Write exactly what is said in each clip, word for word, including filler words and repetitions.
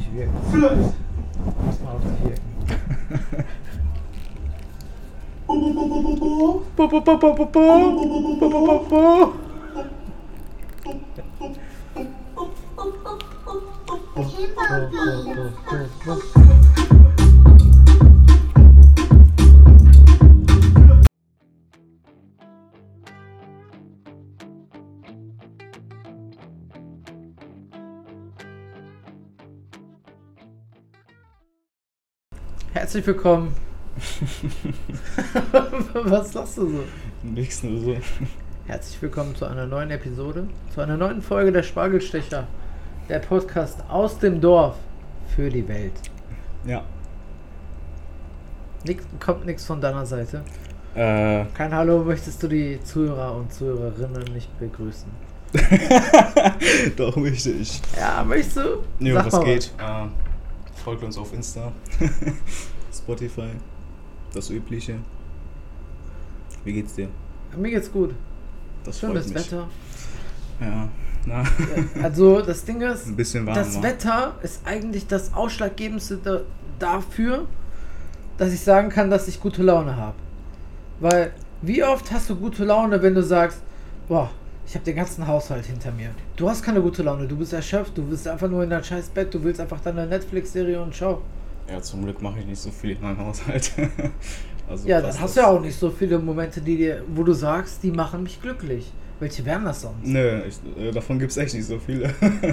nicht wirken. Vielleicht. Muss man auch nicht wirken. Herzlich willkommen. Was lachst du so? Nichts, nur so. Herzlich willkommen zu einer neuen Episode, zu einer neuen Folge der Spargelstecher, der Podcast aus dem Dorf für die Welt. Ja. Nix, kommt nichts von deiner Seite? Äh. Kein Hallo, möchtest du die Zuhörer und Zuhörerinnen nicht begrüßen? Doch, möchte ich. Ja, möchtest du? Jo, Sag was mal geht? Äh, folgt uns auf Insta, Spotify, das Übliche. Wie geht's dir? was. Mir geht's gut. Das Schönes freut mich. Wetter. Ja, na. Ja, also das Ding ist, Ein bisschen warm. das war. Wetter ist eigentlich das Ausschlaggebendste da, dafür, dass ich sagen kann, dass ich gute Laune habe. Weil, wie oft hast du gute Laune, wenn du sagst, boah, ich habe den ganzen Haushalt hinter mir. Du hast keine gute Laune, du bist erschöpft, du bist einfach nur in dein scheiß Bett, du willst einfach deine Netflix-Serie und schau. Ja, zum Glück mache ich nicht so viel in meinem Haushalt. Also Ja, passt dann hast das. du ja auch nicht so viele Momente, die dir, wo du sagst, die machen mich glücklich. Welche wären das sonst? Nö, ich, äh, davon gibt's echt nicht so viele.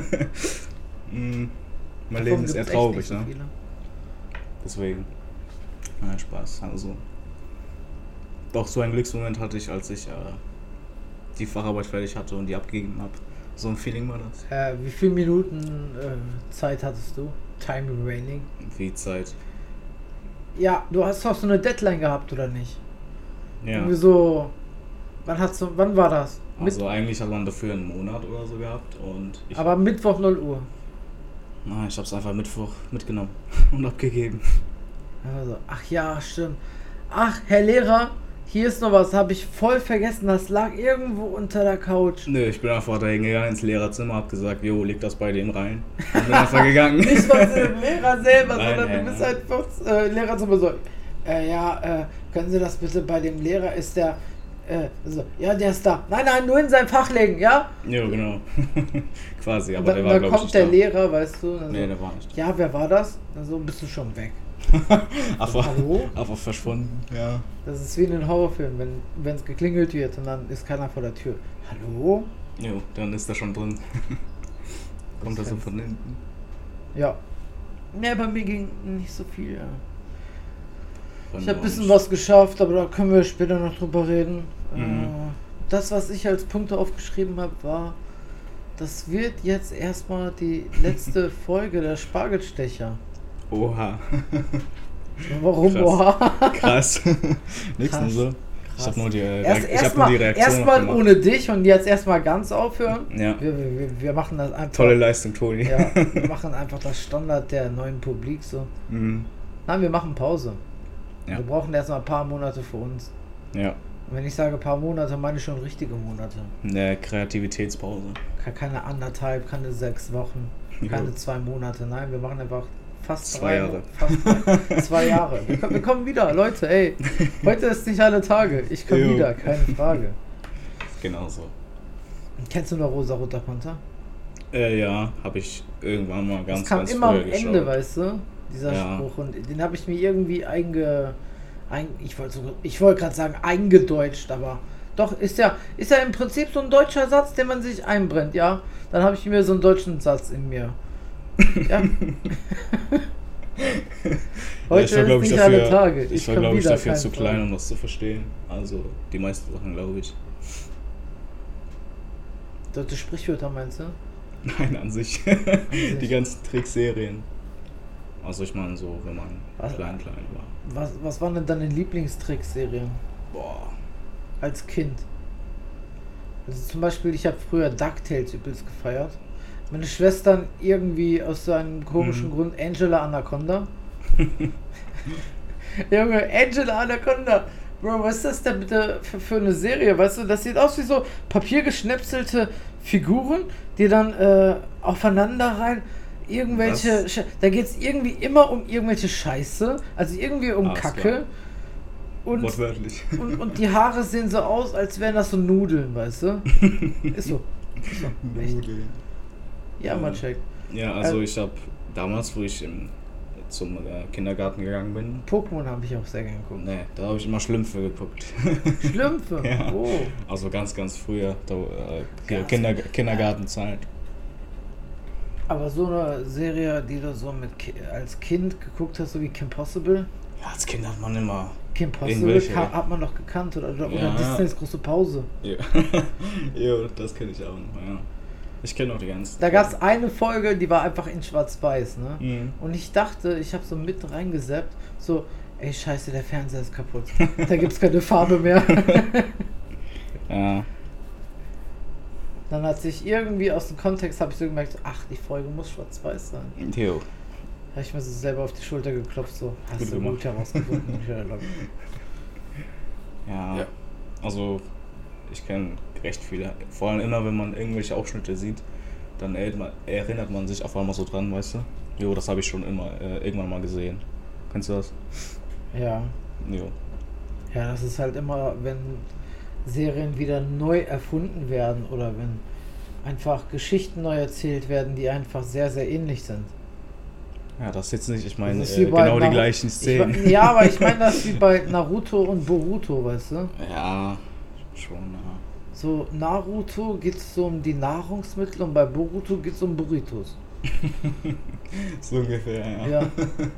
mm, mein Davon Leben ist eher gibt's echt traurig, nicht so ne? viele. Deswegen. Nein, Spaß. Also. Doch, so einen Glücksmoment hatte ich, als ich äh, die Facharbeit fertig hatte und die abgegeben habe. So ein Feeling war das. Äh, wie viele Minuten äh, Zeit hattest du? Time remaining? Wie Zeit. Ja, du hast doch so eine Deadline gehabt, oder nicht? Ja. Irgendwie so. Wann hast du, wann war das? Also Mit, eigentlich hat man dafür einen Monat oder so gehabt und ich. aber Mittwoch null Uhr. Nein, ich hab's einfach Mittwoch mitgenommen und abgegeben. Also, ach ja, stimmt. Ach, Herr Lehrer, hier ist noch was, habe ich voll vergessen. Das lag irgendwo unter der Couch. Nö, ich bin einfach da hingegangen ins Lehrerzimmer, hab gesagt, jo, leg das bei dem rein. Und bin einfach gegangen. Nicht mal zu dem Lehrer selber, Nein, sondern nein, du bist nein. einfach äh, Lehrerzimmer so. Äh, ja, äh, können Sie das bitte bei dem Lehrer, ist der, äh, so, ja, der ist da. Nein, nein, nur in sein Fach legen, ja? Jo, genau. Quasi, aber Und dann, der war, dann glaube ich, kommt nicht der da. Lehrer, weißt du. Dann Nee, so, der war nicht da. ja, wer war das? Dann so, bist du schon weg. Einfach, Hallo? einfach verschwunden, ja. Das ist wie in einem Horrorfilm, wenn es geklingelt wird und dann ist keiner vor der Tür. Hallo? Jo, dann ist er schon drin. Kommt er so von hinten. Ja. Ne, bei mir ging nicht so viel, ja. Von Ich habe ein bisschen uns. was geschafft, aber da können wir später noch drüber reden. Mhm. Äh, das, was ich als Punkte aufgeschrieben habe, war, das wird jetzt erstmal die letzte Folge der Spargelstecher. Oha. Warum? Krass. Oha. Krass. Nix Krass. nur so. Ich habe nur die, äh, Erst, ich hab nur die erstmal Reaktion erstmal noch gemacht. ohne dich und jetzt erstmal ganz aufhören. Ja. Wir, wir, wir machen das einfach. Tolle Leistung, Toni. Ja, wir machen einfach das Standard der neuen Publik so. Mhm. Nein, wir machen Pause. Ja. Wir brauchen erstmal ein paar Monate für uns. Ja. Und wenn ich sage paar Monate, meine ich schon richtige Monate. Eine Kreativitätspause. Ke- Keine anderthalb, keine sechs Wochen, keine Jo. zwei Monate. Nein, wir machen einfach fast Zwei drei, Jahre. Fast drei, zwei Jahre. Wir, ko- wir kommen wieder, Leute, ey. Heute ist nicht alle Tage. Ich komme Jo. wieder, keine Frage. Genau so. Kennst du noch Rosa Roter Panther? Äh, ja, habe ich irgendwann mal ganz, das kam ganz immer am früher Ende, geschaut. weißt du? Dieser Ja. Spruch. Und den habe ich mir irgendwie einge... Ein, ich wollte so, ich wollte gerade sagen eingedeutscht, aber doch, ist ja, ist ja im Prinzip so ein deutscher Satz, den man sich einbrennt, ja? Dann habe ich mir so einen deutschen Satz in mir. Ja. Heute ich war, glaub ist ich, nicht dafür, alle Tage. Ich war, komm glaube ich, wieder, dafür keine zu Frage. klein, um das zu verstehen. Also, die meisten Sachen, glaube ich. Deutsche Sprichwörter meinst du? Nein, an sich. sich. Die ganzen Trickserien. Also, ich meine, so, wenn man Was? klein, klein war. Was, was waren denn deine Lieblingstrickserien Boah. als Kind? Also zum Beispiel, ich habe früher DuckTales übelst gefeiert. Meine Schwestern irgendwie aus so einem komischen Mhm. Grund Angela Anaconda. Junge, Angela Anaconda. Bro, was ist das denn bitte für, für eine Serie? Weißt du, das sieht aus wie so papiergeschnipselte Figuren, die dann äh, aufeinander rein. irgendwelche, Sche- da geht es irgendwie immer um irgendwelche Scheiße, also irgendwie um Ah, ist Kacke. klar. Und, Wortwörtlich. und, und die Haare sehen so aus, als wären das so Nudeln, weißt du? Ist so. Ist so. Echt. Nudeln. Ja, mal check. Ja, also Also- ich habe damals, wo ich im, zum äh, Kindergarten gegangen bin, Pokémon habe ich auch sehr gerne geguckt. ne, da habe ich immer Schlümpfe geguckt. Schlümpfe? Ja. Oh. Also ganz, ganz früher, da, äh, hier Ganz- Kinder, Kindergartenzeit. Aber so eine Serie, die du so mit Ki- als Kind geguckt hast, so wie Kim Possible? Ja, als Kind hat man immer. Kim Possible Irgendwelche, ka- ja. hat man doch gekannt, oder, oder, Ja, oder Disneys große Pause. Ja, jo, das kenne ich auch noch, ja. Ich kenne auch die ganzen. Da gab es eine Folge, die war einfach in schwarz-weiß, ne? Mhm. Und ich dachte, ich habe so mit reingesappt, so, ey scheiße, der Fernseher ist kaputt. Da gibt's keine Farbe mehr. Ja. Dann hat sich irgendwie aus dem Kontext, habe ich so gemerkt, so, ach, die Folge muss schwarz-weiß sein. Jo. Da habe ich mir so selber auf die Schulter geklopft, so, hast Gut du gemacht. gut herausgefunden, Sherlock. Ja. Ja. Also, ich kenne recht viele. Vor allem immer, wenn man irgendwelche Ausschnitte sieht, dann erinnert man, erinnert man sich auf einmal so dran, weißt du? Jo, das habe ich schon immer äh, irgendwann mal gesehen. Kennst du das? Ja. Jo. Ja, das ist halt immer, wenn Serien wieder neu erfunden werden oder wenn einfach Geschichten neu erzählt werden, die einfach sehr, sehr ähnlich sind. Ja, das jetzt nicht, ich meine, Das ist wie äh, bei genau die Naru- gleichen Ich, Szenen. we- ja, aber ich meine das wie bei Naruto und Boruto, weißt du? Ja, schon, ja. So, Naruto geht es so um die Nahrungsmittel und bei Boruto geht es um Burritos. So ungefähr, ja. Ja.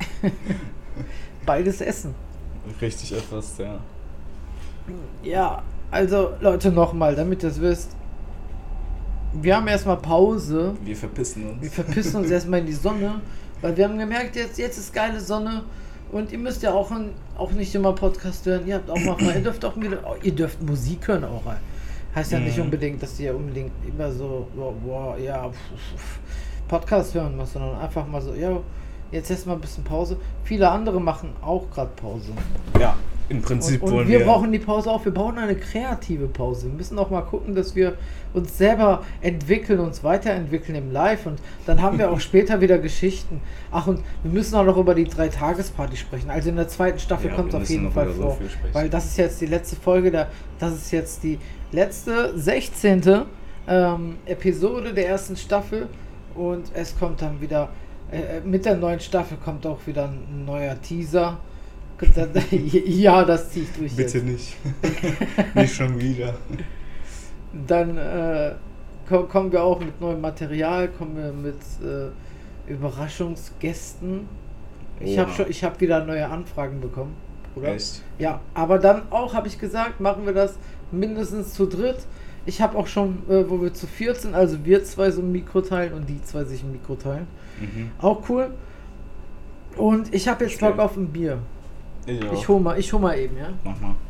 Beides Essen. Richtig etwas, ja. Ja, also Leute, nochmal, damit ihr es wisst. Wir haben erstmal Pause. Wir verpissen uns. Wir verpissen uns erstmal in die Sonne, weil wir haben gemerkt, jetzt, jetzt ist geile Sonne und ihr müsst ja auch, auch nicht immer Podcast hören. Ihr habt auch mal, ihr dürft auch wieder, ihr dürft Musik hören auch. Heißt ja nicht Mhm. unbedingt, dass ihr unbedingt immer so, boah, boah, ja, pf, pf, Podcast hören müsst, sondern einfach mal so, ja, jetzt erstmal ein bisschen Pause. Viele andere machen auch gerade Pause. Ja, im Prinzip Und, und wollen wir wir. brauchen die Pause auch. Wir brauchen eine kreative Pause. Wir müssen auch mal gucken, dass wir uns selber entwickeln, uns weiterentwickeln im Live. Und dann haben wir auch später wieder Geschichten. Ach, und wir müssen auch noch über die Drei-Tages-Party sprechen. Also in der zweiten Staffel Ja, kommt wir auf müssen jeden noch Fall über so vor. viel sprechen. Weil das ist jetzt die letzte Folge. Der, das ist jetzt die letzte, sechzehnte Ähm, Episode der ersten Staffel. Und es kommt dann wieder, äh, mit der neuen Staffel kommt auch wieder ein neuer Teaser. Ja, das ziehe ich durch. Bitte jetzt. nicht. Nicht schon wieder. Dann äh, ko- kommen wir auch mit neuem Material, kommen wir mit äh, Überraschungsgästen. Ich habe Oha. schon, ich habe wieder neue Anfragen bekommen, oder? Echt? Ja, aber dann auch habe ich gesagt, machen wir das mindestens zu dritt. Ich habe auch schon, äh, wo wir zu viert sind, also wir zwei so ein Mikro teilen und die zwei sich ein Mikro teilen. Mhm. Auch cool. Und ich habe jetzt Verstehe. Bock auf ein Bier. Ich, auch. Ich hol mal, ich hol mal eben, ja. Mach mal.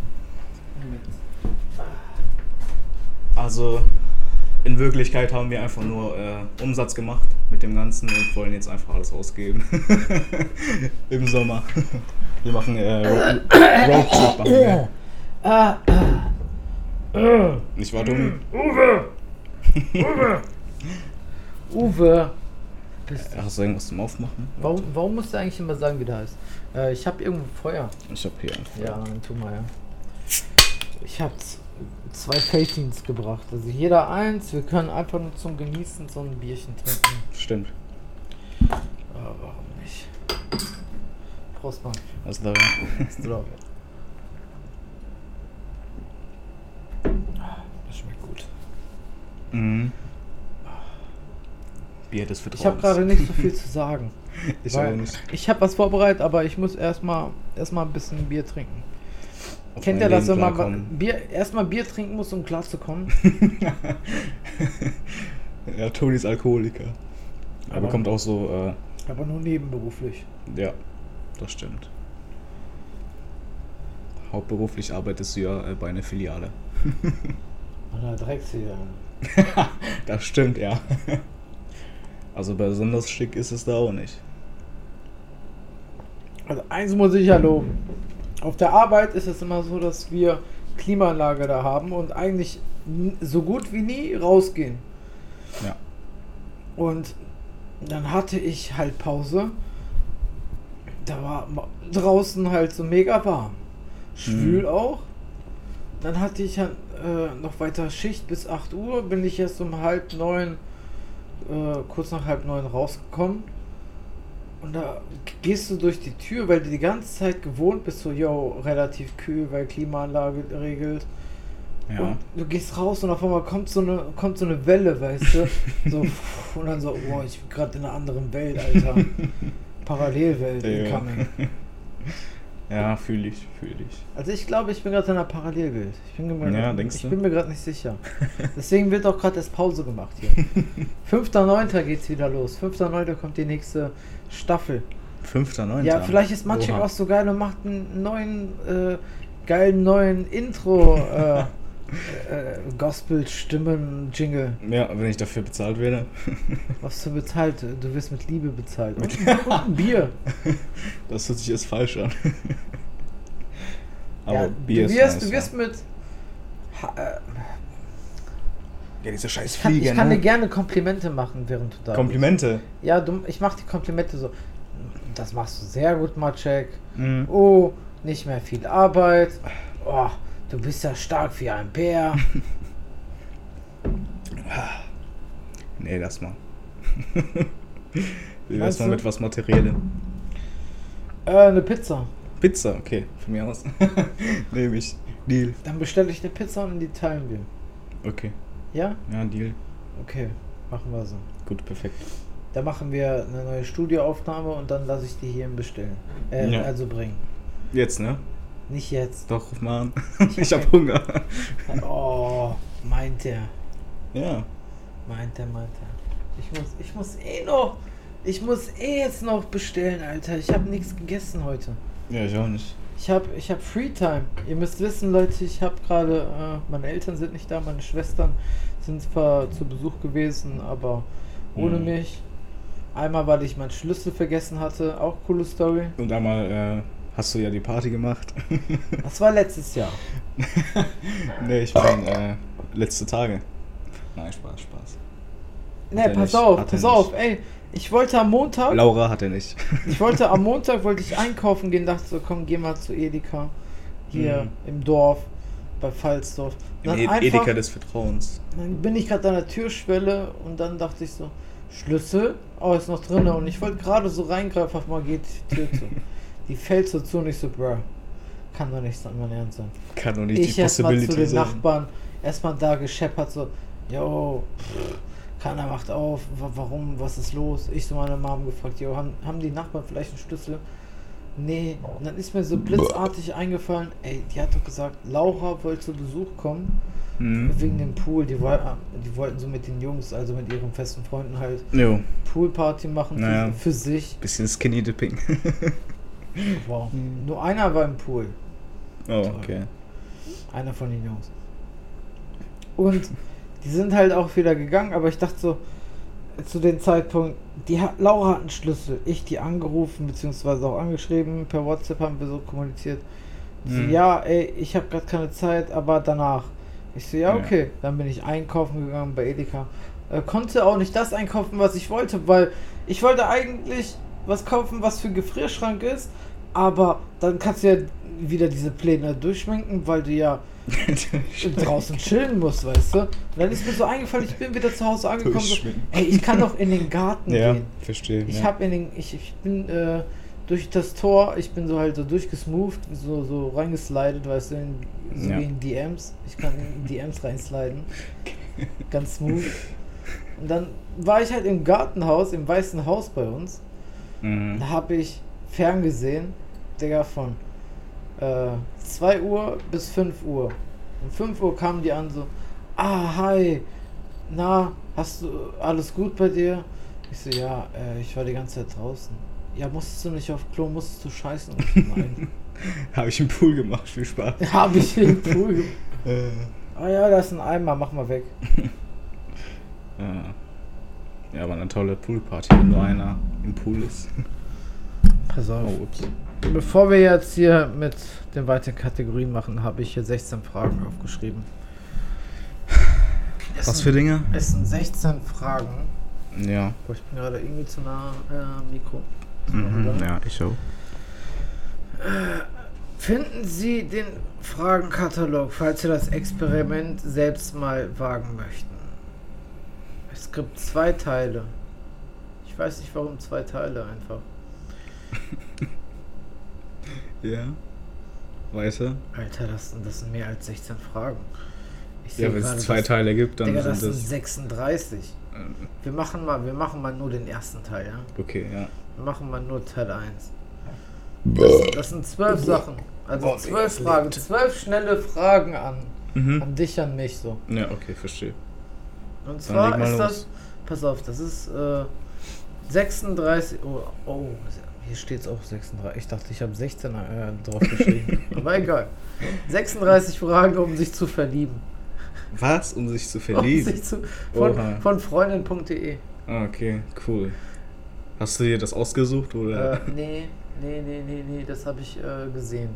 Also, in Wirklichkeit haben wir einfach nur äh, Umsatz gemacht mit dem Ganzen und wollen jetzt einfach alles ausgeben. Im Sommer. Wir machen äh, Road- Roadtrip. Machen wir. Ah, Nicht wahr, Domi? Uwe. Bist du. Hast du irgendwas zum Aufmachen? Warum, warum musst du eigentlich immer sagen, wie der heißt? Äh, ich habe irgendwo Feuer. Ich hab hier einfach. Ja, dann tu mal, ja. Ich habe zwei Fatings gebracht. Also jeder eins. Wir können einfach nur zum Genießen so ein Bierchen trinken. Stimmt. Aber warum nicht? Prost, Mann. Also da. Ist drauf. Das schmeckt gut. Mhm. Bier des Vertrauens. Ich habe gerade nicht so viel zu sagen. Ich weil auch nicht. Ich habe was vorbereitet, aber ich muss erstmal erstmal ein bisschen Bier trinken. Auf Kennt mein ihr das, Leben wenn man klarkommen. Bier, erstmal Bier trinken muss, um klarzukommen? Ja, Toni ist Alkoholiker. Er Aber- bekommt auch so, Aber nur nebenberuflich. äh, ja, das stimmt. Hauptberuflich arbeitest du ja äh, bei einer Filiale. An der Drecksfeder. Das stimmt, ja. Also besonders schick ist es da auch nicht. Also eins muss ich ja loben. Auf der Arbeit ist es immer so, dass wir Klimaanlage da haben und eigentlich n- so gut wie nie rausgehen. Ja. Und Dann hatte ich halt Pause. Da war draußen halt so mega warm. Schwül Mhm. auch. Dann hatte ich halt äh, noch weiter Schicht bis acht Uhr. Bin ich erst um halb neun, äh, kurz nach halb neun rausgekommen. Und da gehst du durch die Tür, weil du die ganze Zeit gewohnt bist, so, yo, relativ kühl, weil Klimaanlage regelt. Ja. Und du gehst raus und auf einmal kommt so eine, kommt so eine Welle, weißt du? So, und dann so, oh, ich bin gerade in einer anderen Welt, Alter. Parallelwelt Ja. incoming. Ja, fühle ich, fühle ich. Also ich glaube, ich bin gerade in einer Parallelwelt. Ich bin mir, Ja, grad- denkst ich du? bin mir gerade nicht sicher. Deswegen wird auch gerade erst Pause gemacht hier. fünfter neunter geht's wieder los. fünfter neunter kommt die nächste Staffel. Fünfter, neunter. Ja, vielleicht ist Matschek Oha. auch so geil und macht einen neuen, äh, geilen neuen Intro, äh, äh, Gospel-Stimmen-Jingle. Ja, wenn ich dafür bezahlt werde. Was du bezahlt, du wirst mit Liebe bezahlt. Und, und ein Bier. Das hört sich jetzt falsch an. Aber Ja, Bier du ist wirst, nice, du wirst ja. mit. Ha, äh, Ja, diese scheiß ich kann, ich Fliege, kann dir ne? gerne Komplimente machen, während du da Komplimente. bist. Ja, du, ich mach die Komplimente so. Das machst du sehr gut, Maciek. Mhm. Oh, nicht mehr viel Arbeit. Oh, du bist ja stark wie ein Bär. Nee, lass mal. Wie wär's Meinst mal du? mit was Materiellem? Äh, eine Pizza. Pizza, okay, von mir aus. Nehme ich. Deal. Dann bestelle ich eine Pizza und die teilen wir. Okay. Ja? Ja, Deal. Okay, machen wir so. Gut, perfekt. Da machen wir eine neue Studioaufnahme und dann lasse ich die hierhin bestellen. Äh, Ja. also bringen. Jetzt, ne? Nicht jetzt. Doch, ruf mal an. Ich Ich hab hab Hunger. Oh, meint er. Ja. Meint er, meint er. Ich muss, ich muss eh noch. Ich muss eh jetzt noch bestellen, Alter. Ich habe nichts gegessen heute. Ja, ich auch nicht. Ich habe ich hab Freetime. Ihr müsst wissen, Leute, ich habe gerade, äh, meine Eltern sind nicht da, meine Schwestern sind zwar zu Besuch gewesen, aber ohne Mhm. mich. Einmal, weil ich meinen Schlüssel vergessen hatte, auch coole Story. Und einmal äh, hast du ja die Party gemacht. Das war letztes Jahr. Nee, ich meine, äh, letzte Tage. Nein, Spaß, Spaß. Ne, er pass nicht, auf, hat er pass auf, ey. Ich wollte am Montag, Laura hat er nicht. ich wollte am Montag, wollte ich einkaufen gehen, dachte so, komm, geh mal zu Edeka. Hier Mhm. im Dorf, bei Pfalzdorf. Im Dann Ed- einfach- Edeka des Vertrauens. Dann bin ich gerade an der Türschwelle und dann dachte ich so, Schlüssel, oh, ist noch drin. Und ich wollte gerade so reingreifen, auf mal geht die Tür zu. Die fällt so zu und ich so, bruh, kann doch nicht so mein Ernst sein. Kann doch nicht Ich die erstmal zu Possibility den sein. Nachbarn, erstmal da gescheppert, so, yo, pff, keiner macht auf, wa- warum, was ist los? Ich so meine Mom gefragt, yo, haben, haben die Nachbarn vielleicht einen Schlüssel? Nee, und dann ist mir so blitzartig eingefallen, ey, die hat doch gesagt, Laura wollte zu Besuch kommen. Mhm. Wegen dem Pool, die, woll, die wollten so mit den Jungs, also mit ihren festen Freunden halt Jo, Poolparty machen Naja. für, für sich. bisschen Skinny Dipping. Wow. Nur einer war im Pool. Oh, okay. Einer von den Jungs. Und die sind halt auch wieder gegangen, aber ich dachte so, zu dem Zeitpunkt, die hat, Laura hat einen Schlüssel. Ich die angerufen, beziehungsweise auch angeschrieben, per WhatsApp haben wir so kommuniziert. Die so, Mhm. ja, ey, ich habe gerade keine Zeit, aber danach. Ich so, ja, Ja. okay. Dann bin ich einkaufen gegangen bei Edeka. Äh, konnte auch nicht das einkaufen, was ich wollte, weil ich wollte eigentlich was kaufen, was für Gefrierschrank ist, aber dann kannst du ja wieder diese Pläne durchschminken, weil du ja draußen chillen musst, weißt du? Und dann ist mir so eingefallen, ich bin wieder zu Hause angekommen, so, Durchschminken. ey, ich kann doch in den Garten Ja, gehen. verstehe. Ich ja. hab in den, ich, ich bin äh, durch das Tor, ich bin so halt so durchgesmoved, so, so reingeslidet, weißt du, in, so Ja. wie in D Ms. Ich kann in D Ms reinsliden. Ganz smooth. Und dann war ich halt im Gartenhaus, im Weißen Haus bei uns. Mhm. Da habe ich ferngesehen, Digga, von äh, zwei Uhr bis fünf Uhr. Um fünf Uhr kamen die an so, ah, hi, na, hast du alles gut bei dir? Ich so, ja, äh, ich war die ganze Zeit draußen. Ja, musstest du nicht auf Klo, musstest du scheißen? Und ich so, nein. Habe ich im Pool gemacht, viel Spaß. Hab ich im Pool gemacht. Äh, Ah ja, da ist ein Eimer, mach mal weg. ja. Ja, aber eine tolle Poolparty, wenn nur einer im Pool ist. Pass auf. Oh, ups. Bevor wir jetzt hier mit den weiteren Kategorien machen, habe ich hier sechzehn Fragen aufgeschrieben. Es Was sind- für Dinge? Es sind sechzehn Fragen, Ja. Boah, ich bin gerade irgendwie zu nah äh, Mikro. Mhm, ja, ich auch. Finden Sie den Fragenkatalog, falls Sie das Experiment selbst mal wagen möchten. Es gibt zwei Teile. Ich weiß nicht, warum zwei Teile einfach. Ja. Weiter. Alter, das, das sind mehr als sechzehn Fragen. Ich Ja, sehe wenn gerade, es zwei das- Teile gibt, dann Digga, sind das sind das. sechsunddreißig. Ähm, Wir machen mal, wir machen mal nur den ersten Teil, ja? Okay, ja. Wir machen mal nur Teil eins. Das, das sind zwölf Sachen. Also Boah, zwölf Digga, Fragen. lebt. Zwölf schnelle Fragen an. Mhm. An dich, an mich so. Ja, okay, verstehe. Und leg zwar mal ist los. das. Pass auf, das ist äh, sechsunddreißig. Oh, oh, hier steht es auch sechsunddreißig. Ich dachte, ich habe sechzehn äh, drauf geschrieben. Aber egal. sechsunddreißig Fragen, um sich zu verlieben. Was? Um sich zu Um verlieben? sich zu, von Oha. von freundin punkt de. Ah, okay, cool. Hast du dir das ausgesucht oder? Äh, nee, nee, nee, nee, nee, das habe ich äh, gesehen.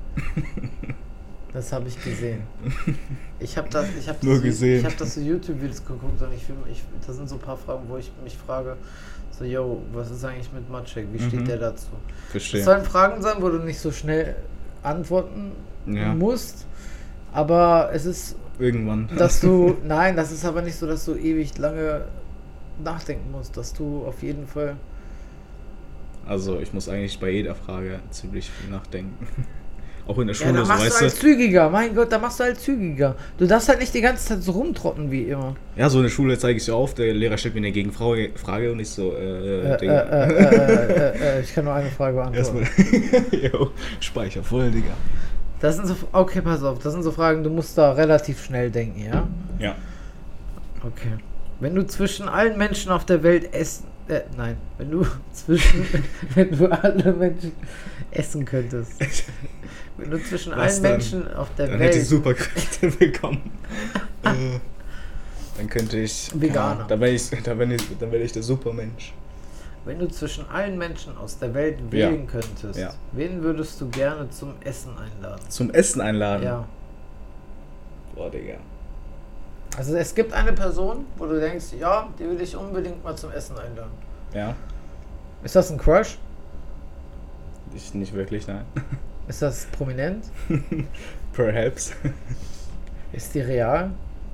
Das habe ich gesehen. Ich habe das, ich habe Nur das, gesehen. ich habe das so YouTube-Videos geguckt und ich, will- ich, das sind so ein paar Fragen, wo ich mich frage, so, yo, was ist eigentlich mit Maciek? Wie steht Mhm. der dazu? Verstehe. Es sollen Fragen sein, wo du nicht so schnell antworten Ja. musst, aber es ist, Irgendwann. dass du, nein, das ist aber nicht so, dass du ewig lange nachdenken musst, dass du auf jeden Fall, Also ich muss eigentlich bei jeder Frage ziemlich viel nachdenken. Auch in der ja, Schule, da so machst du weißt halt du. zügiger, mein Gott, da machst du halt zügiger. Du darfst halt nicht die ganze Zeit so rumtrotten wie immer. Ja, so in der Schule zeige ich so auf, der Lehrer stellt mir eine Gegenfrage Frage und ich so, äh, Äh, äh, Digga. äh, äh, äh, äh, ich kann nur eine Frage beantworten. Erstmal. Jo, Speicher voll, Digga. Das sind so, okay, pass auf, das sind so Fragen, du musst da relativ schnell denken, ja? Ja. Okay. Wenn du zwischen allen Menschen auf der Welt essen, äh, nein, wenn du zwischen, wenn du alle Menschen essen könntest, wenn du zwischen Was allen dann? Menschen auf der Dann hätte ich Welt, Superkräfte bekommen. äh, dann könnte ich. Veganer. Dann wäre ich, dann wär ich, dann wär ich der Supermensch. wenn du zwischen allen Menschen aus der Welt Ja. wählen könntest, Ja. wen würdest du gerne zum Essen einladen? Zum Essen einladen. Ja. Boah, Digga. Also es gibt eine Person, wo du denkst, ja, die will ich unbedingt mal zum Essen einladen. Ja. Ist das ein Crush? Ich nicht wirklich, nein. Ist das prominent? Perhaps. Ist die real?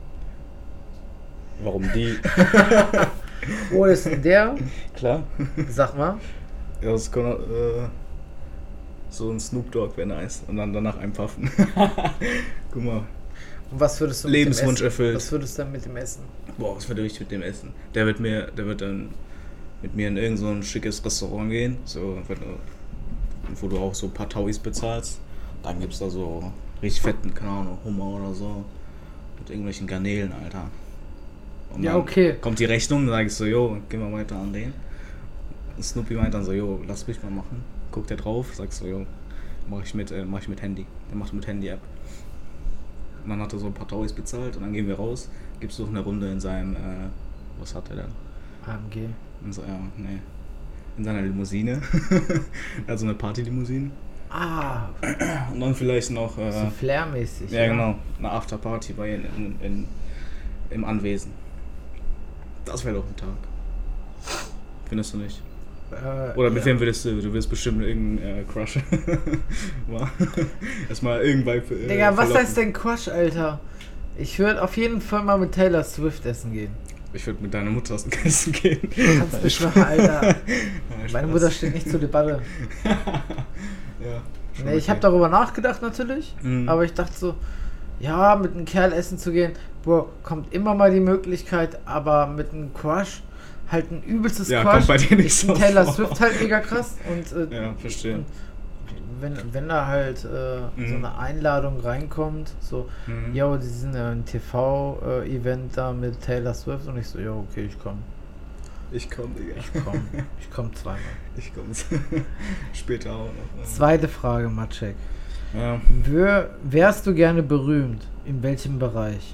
Warum die? Wo ist denn der? Klar. Sag mal. Ja, das kann, äh, so ein Snoop Dogg wäre nice. Und dann danach einpuffen. Guck mal. Und was würdest du mit Lebenswunsch dem Essen? erfüllt. Was würdest du dann mit dem Essen? Boah, was würde ich mit dem essen? Der wird mir, der wird dann mit mir in irgend so ein schickes Restaurant gehen, so, wenn du, wo du auch so ein paar Tauis bezahlst. Dann gibt's da so richtig fetten, keine Ahnung, Hummer oder so. Mit irgendwelchen Garnelen, Alter. Und Ja, dann okay. kommt die Rechnung, dann sag ich so, jo, gehen wir weiter an den. Und Snoopy meint dann so, jo, lass mich mal machen. Guckt er drauf, sagst so, jo, mach ich mit, äh, mach ich mit Handy. Der macht mit Handy-App. Und dann hat er so ein paar Tauis bezahlt und dann gehen wir raus. Gibt's noch eine Runde in seinem, äh, was hat er denn? A M G. In so, ja, nee. In seiner Limousine. Er hat so eine Partylimousine. Ah, Und dann vielleicht noch, äh, so flairmäßig. ja genau, eine Afterparty bei in, in, in, im Anwesen. Das wäre doch ein Tag. Findest du nicht? Äh, Oder mit ja. wem würdest du? Du wirst bestimmt irgendeinen äh, Crush. Wow. Erstmal irgendwann. Äh, Digga, was verlocken. heißt denn Quatsch, Alter? Ich würde auf jeden Fall mal mit Taylor Swift essen gehen. Ich würde mit deiner Mutter aus dem Essen gehen. Kannst mich machen, Alter. Nein, Meine Spaß. Mutter steht nicht zur Debatte. Ja. schon Nee, ich okay. habe darüber nachgedacht natürlich, Mhm. aber ich dachte so, ja, mit einem Kerl essen zu gehen, boah, kommt immer mal die Möglichkeit, aber mit einem Crush, halt ein übelstes Ja, Crush. kommt bei dir nicht ich so find Taylor vor. Swift halt mega krass und äh, Ja, verstehe. und wenn, wenn da halt äh, Mhm. so eine Einladung reinkommt, so, Mhm. yo, die sind ja ein T V-Event da mit Taylor Swift und ich so, ja, okay, ich komm. Ich komm, Digga. Ich komm. Ich komm zweimal. Ich komm. Später auch noch. Zweite Frage, Maciek. Ja. Wär, wärst du gerne berühmt? In welchem Bereich?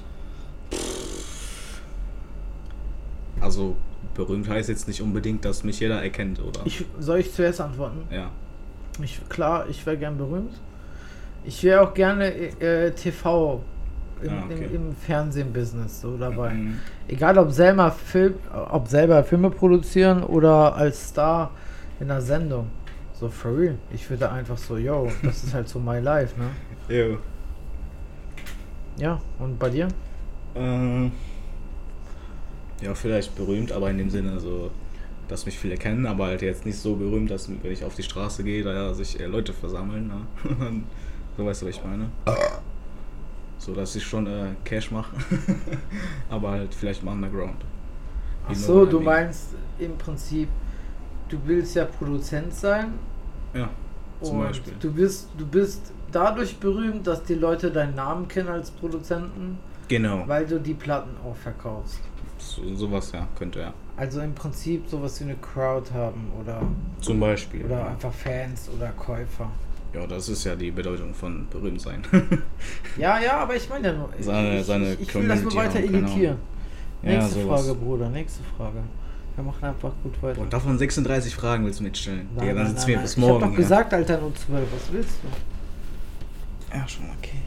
Also, berühmt heißt jetzt nicht unbedingt, dass mich jeder erkennt, oder? Ich, soll ich zuerst antworten? Ja. Ich, klar, ich wäre gern berühmt. Ich wäre auch gerne äh, T V im, Ah, okay. im, im Fernsehen-Business so dabei. Mhm. Egal ob selber Film, ob selber Filme produzieren oder als Star in einer Sendung. So for real. Ich würde einfach so, yo, das ist halt so my life, ne? Jo. Ja, und bei dir? Ähm, ja, vielleicht berühmt, aber in dem Sinne so, dass mich viele kennen, aber halt jetzt nicht so berühmt, dass wenn ich auf die Straße gehe, da ja, sich äh, Leute versammeln. Ne? So, weißt du, was ich meine? So, dass ich schon äh, Cash mache, aber halt vielleicht im Underground. Ach Wie so, nur du wie- meinst im Prinzip, du willst ja Produzent sein Ja, zum und Beispiel. du bist, du bist dadurch berühmt, dass die Leute deinen Namen kennen als Produzenten, Genau. weil du die Platten auch verkaufst. So, sowas, ja, könnte ja. Also im Prinzip sowas wie eine Crowd haben oder, Zum Beispiel. oder ja. einfach Fans oder Käufer. Ja, das ist ja die Bedeutung von berühmt sein. Ja, ja, aber ich meine ja nur, Seine- ich, seine ich, ich will das nur Community weiter haben, keine editieren. Ja, Nächste sowas. Frage, Bruder, nächste Frage. Wir machen einfach gut weiter. Und davon sechsunddreißig Fragen willst du mitstellen. Nein, ja, dann nein, sitzen nein, wir nein. bis Ich hab morgen. doch ja. gesagt, Alter, nur zwölf. Was willst du? Ja, schon okay.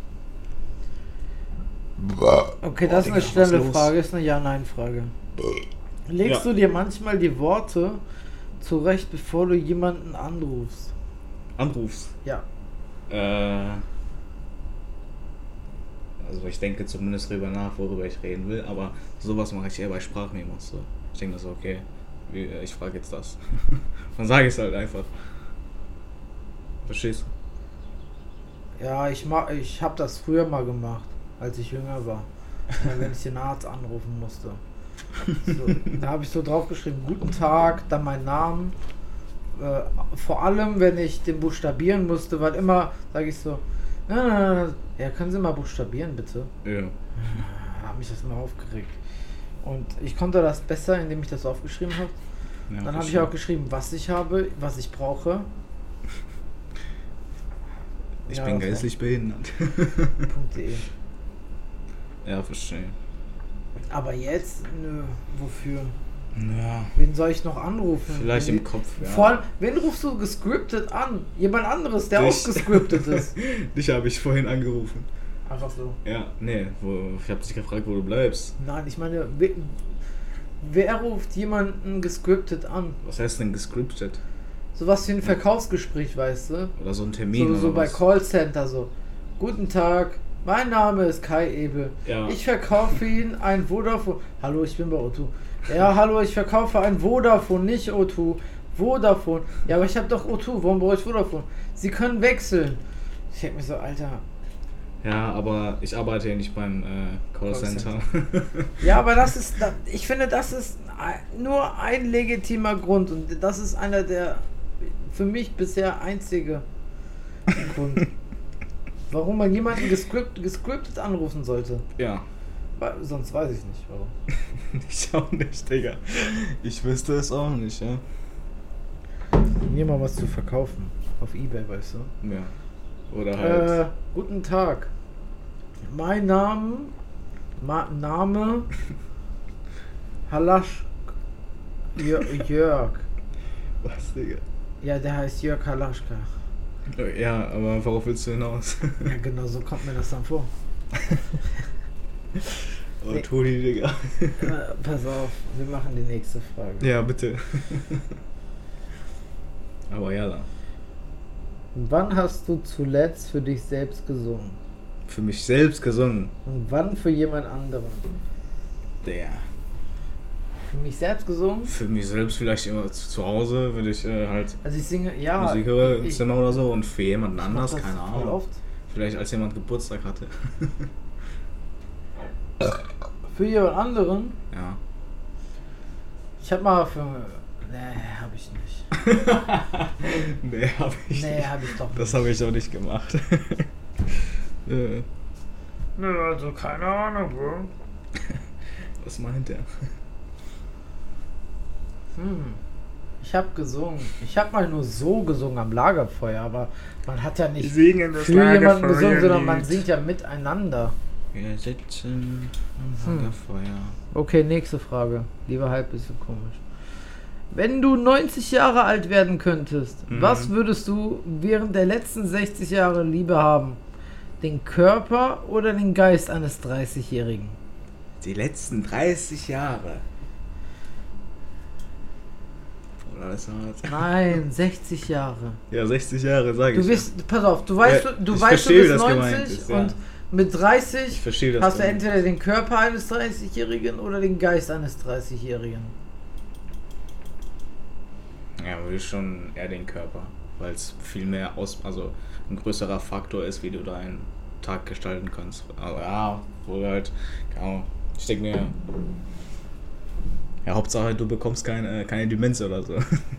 Okay, Boah, das ist Digga, eine was schnelle los? Frage, ist eine Ja-Nein-Frage. Legst Ja. du dir manchmal die Worte zurecht, bevor du jemanden anrufst? Anrufst. Ja. Äh. Also ich denke zumindest drüber nach, worüber ich reden will, aber sowas mache ich eher bei Sprachmemos. So. Ich denke das so, okay, wie, äh, ich frage jetzt das. Dann sage ich es halt einfach. Verstehst du? Ja, ich ma ich habe das früher mal gemacht, als ich jünger war. Ja, wenn ich den Arzt anrufen musste. So, da habe ich so draufgeschrieben, guten Tag, dann meinen Namen. Äh, vor allem, wenn ich den buchstabieren musste, weil immer sage ich so, na, na, na, ja, können Sie mal buchstabieren, bitte? Ja. Da hat mich das immer aufgeregt. Und ich konnte das besser, indem ich das aufgeschrieben habe. ja Dann habe ich verstehe. auch geschrieben, was ich habe, was ich brauche. Ich Ja, bin das geistlich behindert. .de. Ja, verstehe. Aber jetzt, nö, wofür? Ja, Wen soll ich noch anrufen? vielleicht Wen- im Kopf, ja. Vor allem, wen rufst du gescriptet an? Jemand anderes, der Dich. auch gescriptet ist. Dich habe ich vorhin angerufen. Einfach so. Ja, nee, wo, ich habe dich gefragt, wo du bleibst. Nein, ich meine, wer, wer ruft jemanden gescriptet an? Was heißt denn gescriptet? Sowas wie ein Verkaufsgespräch, weißt du? Oder so ein Termin So, so oder bei was? Callcenter so. Guten Tag, mein Name ist Kai Ebel. Ja. Ich verkaufe Ihnen ein Vodafone. Hallo, ich bin bei O zwei. Ja, hallo, ich verkaufe ein Vodafone, nicht O zwei. Vodafone. Ja, aber ich habe doch O zwei. Warum brauche ich Vodafone? Sie können wechseln. Ich denke mir so, Alter. Ja, aber ich arbeite ja nicht beim äh, Callcenter. Ja, aber das ist, da- ich finde, das ist ein- nur ein legitimer Grund und das ist einer der für mich bisher einzige Grund, warum man jemanden gescript, gescriptet anrufen sollte. Ja. Weil, sonst weiß ich nicht, warum. Ich auch nicht, Digga. Ich wüsste es auch nicht, ja. Mir mal was zu verkaufen. Auf Ebay, weißt du. Ja. Oder halt. Äh, guten Tag. Mein Name, Ma Name, Halasch, Jör Jörg. Was, Digga? Ja, der heißt Jörg Halaschka. Ja, aber worauf willst du hinaus? Ja, genau so kommt mir das dann vor. Oh, Nee. Toni, Digga. Äh, pass auf, wir machen die nächste Frage. Ja, bitte. Aber ja, da. Wann hast du zuletzt für dich selbst gesungen? Für mich selbst gesungen. Und wann für jemand anderen? Der. Für mich selbst gesungen? Für mich selbst vielleicht immer zu, zu Hause, wenn ich äh, halt Also ich singe, ja. Musik höre im ich- Zimmer oder so. Und für jemanden ich mach anders, das keine voll Ahnung. Oft. Vielleicht als jemand Geburtstag hatte. Für jemand anderen? Ja. Ich hab mal für. Nee, hab ich nicht. Nee, hab ich Nee, nicht. hab ich doch nicht. Das habe ich auch nicht gemacht. Äh, Nö, also keine Ahnung, Bro. Was meint er? Hm. Ich hab gesungen. Ich hab mal nur so gesungen am Lagerfeuer, aber man hat ja nicht singen für jemanden gesungen, sondern man singt ja miteinander. Wir sitzen am Hm. Lagerfeuer. Okay, nächste Frage. Lieber halb bisschen komisch. Wenn du neunzig Jahre alt werden könntest, Mhm. was würdest du während der letzten sechzig Jahre lieber haben? den Körper oder den Geist eines dreißigjährigen? Die letzten dreißig Jahre. Oder ist das? Nein, sechzig Jahre. Ja, sechzig Jahre, sag ich. Du bist, ja. Pass auf, du weißt, ja, du, du ich weißt, du verstehe, bist wie das neunzig gemeint ist, ja. und mit dreißig Ich verstehe das hast du gemeint. entweder den Körper eines dreißigjährigen oder den Geist eines dreißigjährigen. Ja, würde ich schon eher den Körper, weil es viel mehr aus, also ein größerer Faktor ist, wie du deinen Tag gestalten kannst. Also, ja, wohl halt, keine Ahnung, ich denke mir, ja, Hauptsache du bekommst keine, keine Demenz oder so. Äh,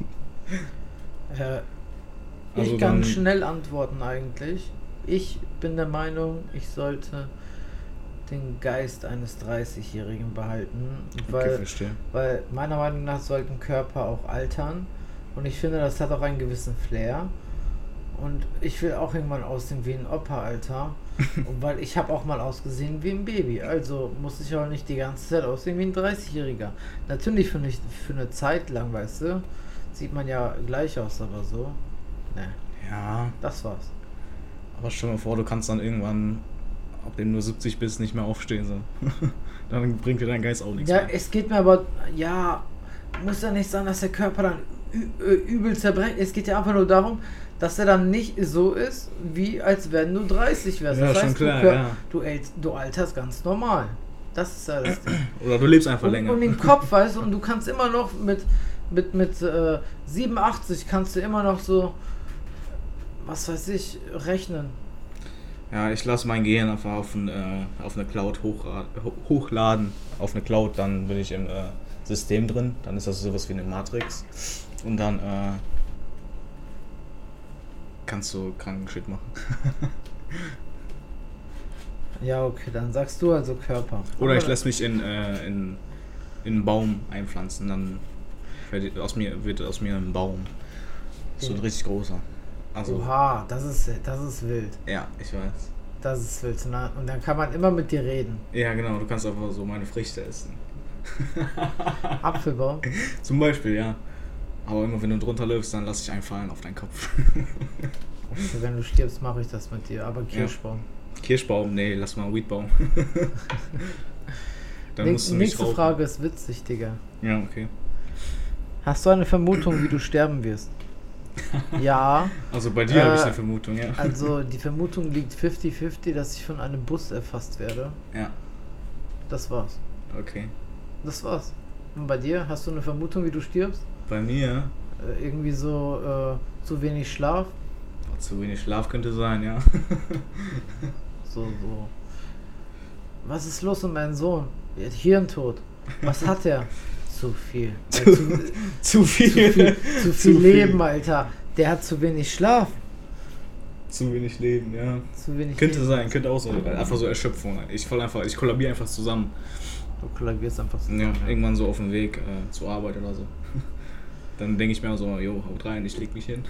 Also ich kann dann- schnell antworten eigentlich. Ich bin der Meinung, ich sollte den Geist eines dreißigjährigen behalten, Okay, weil, verstehe. weil meiner Meinung nach sollten Körper auch altern und ich finde, das hat auch einen gewissen Flair und ich will auch irgendwann aussehen wie ein Opa, Alter. Und weil ich habe auch mal ausgesehen wie ein Baby, also muss ich auch nicht die ganze Zeit aussehen wie ein dreißigjähriger. Natürlich für, nicht, für eine Zeit lang, weißt du, sieht man ja gleich aus, aber so, ne, Ja, das war's. aber stell dir mal vor, du kannst dann irgendwann, ab dem du siebzig bist, nicht mehr aufstehen. So. Dann bringt dir dein Geist auch nichts Ja, mehr. es geht mir aber, ja, muss ja nicht sein, dass der Körper dann ü- äh, übel zerbrecht. Es geht ja einfach nur darum, dass er dann nicht so ist, wie als wenn du dreißig wärst. Ja, das schon heißt, klar, du, kör- ja. du, ält- du alterst ganz normal. Das ist ja das Ding. Oder du lebst einfach Und, länger. und im Kopf, weißt du, und du kannst immer noch mit, mit, mit äh, siebenundachtzig kannst du immer noch so, was weiß ich, rechnen. Ja, ich lasse mein Gehirn einfach auf, ein, äh, auf eine Cloud hochrad- ho- hochladen. Auf eine Cloud, dann bin ich im äh, System drin. Dann ist das sowas wie eine Matrix. Und dann äh, kannst du kranken Shit machen. Ja, okay, dann sagst du also Körper. Oder ich Aber- lasse mich in, äh, in, in einen Baum einpflanzen. Dann wird aus mir, wird aus mir ein Baum. So ein Ja. richtig großer. Also, Oha, das ist, das ist wild. ja, ich weiß. Das ist wild. Na, und dann kann man immer mit dir reden. Ja, genau, du kannst einfach so meine Früchte essen. Apfelbaum. Zum Beispiel, ja. Aber immer wenn du drunter läufst, dann lass ich einen fallen auf deinen Kopf. Okay, wenn du stirbst, mache ich das mit dir. Aber Kirschbaum. Kirschbaum, nee, lass mal einen Weedbaum. Dann Näch- musst du mich Nächste rauchen. Frage ist witzig, Digga. Ja, okay. Hast du eine Vermutung, wie du sterben wirst? Ja. Also bei dir habe ich Äh, eine Vermutung, ja. Also die Vermutung liegt fünfzig fünfzig, dass ich von einem Bus erfasst werde. Ja, Das war's. okay. Das war's. Und bei dir? Hast du eine Vermutung, wie du stirbst? Bei mir, Äh, irgendwie so äh, zu wenig Schlaf? oh, zu wenig Schlaf könnte sein, ja. So, so. Was ist los mit meinem Sohn? Er hat Hirntod. Was hat er? Zu viel. Zu- Äh, zu, Zu viel. zu viel, zu viel Leben, Alter. Der hat zu wenig Schlaf. Zu wenig Leben, ja. Zu wenig Könnte Leben. sein, könnte auch so. Einfach so Erschöpfung. Ich fall einfach, ich kollabiere einfach zusammen. Du kollabierst einfach so. Ja, irgendwann so auf dem Weg äh, zur Arbeit oder so. Dann denke ich mir so, jo, haut rein, ich leg mich hin.